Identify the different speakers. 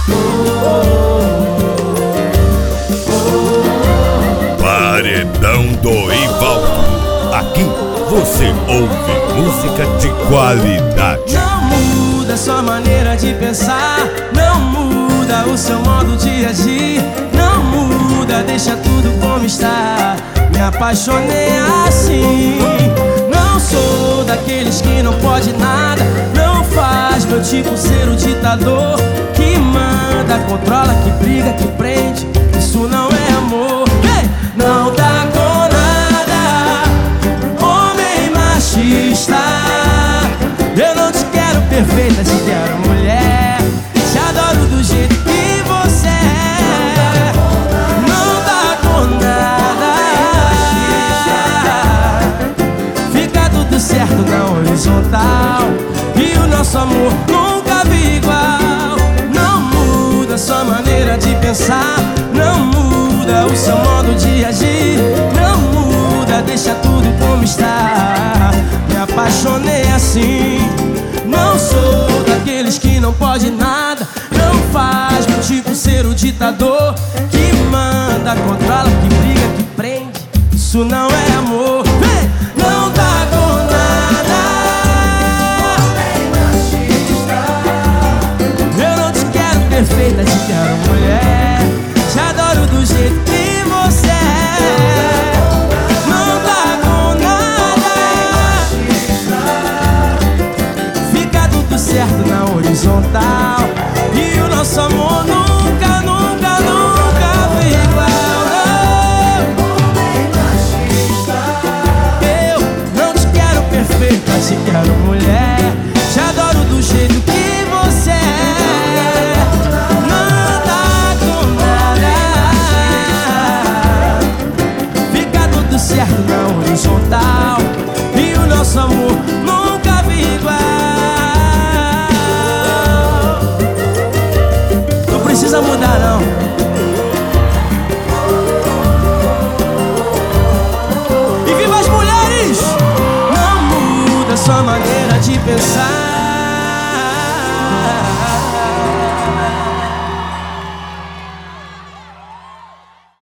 Speaker 1: Paredão do Ivaldo. Aqui você ouve música de qualidade.
Speaker 2: Não muda sua maneira de pensar, não muda o seu modo de agir, não muda, deixa tudo como está. Me apaixonei assim. Não sou daqueles que não pode nada, não faz meu tipo ser o ditador que manda, controla, que briga, que prende. Isso não é amor. Hey! Não dá com nada, homem machista. Eu não te quero perfeita, te quero mulher. Te adoro do jeito que você é. Não dá com nada, fica tudo certo na horizontal. E o nosso amor nunca vi igual. Não muda sua maneira de pensar, não muda o seu modo de agir, não muda, deixa tudo como está. Me apaixonei assim. Não sou daqueles que não pode nada, não faz meu tipo ser o ditador que manda, controla, que briga, que prende. Isso não é amor. Hey! Não dá com nada, eu não te quero perfeita, te quero mulher. Te adoro do jeito que você é. Não dá com nada, fica tudo certo na horizontal. E o nosso amor nunca, nunca, nunca foi igual. Eu não te quero perfeita, te quero mulher. Te adoro do jeito que você é. Não dá com nada, fica tudo certo na horizontal. E o nosso amor nunca vi igual. Não precisa mudar não. E viva as mulheres! Não muda sua maneira de pensar,